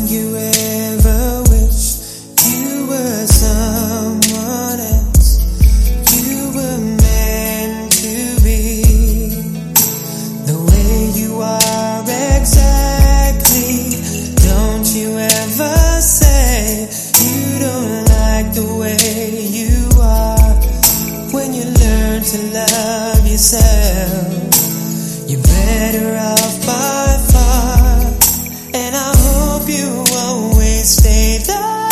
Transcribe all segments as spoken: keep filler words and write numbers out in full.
you ever wish you were someone else? You were meant to be the way you are exactly. Don't you ever say you don't like the way you are. When you learn to love yourself, you're better off by far. And I hope you always stay the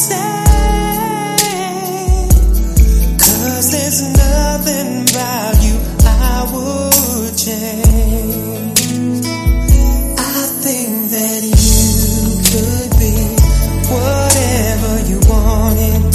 same, 'cause there's nothing about you I would change. I think that you could be whatever you wanted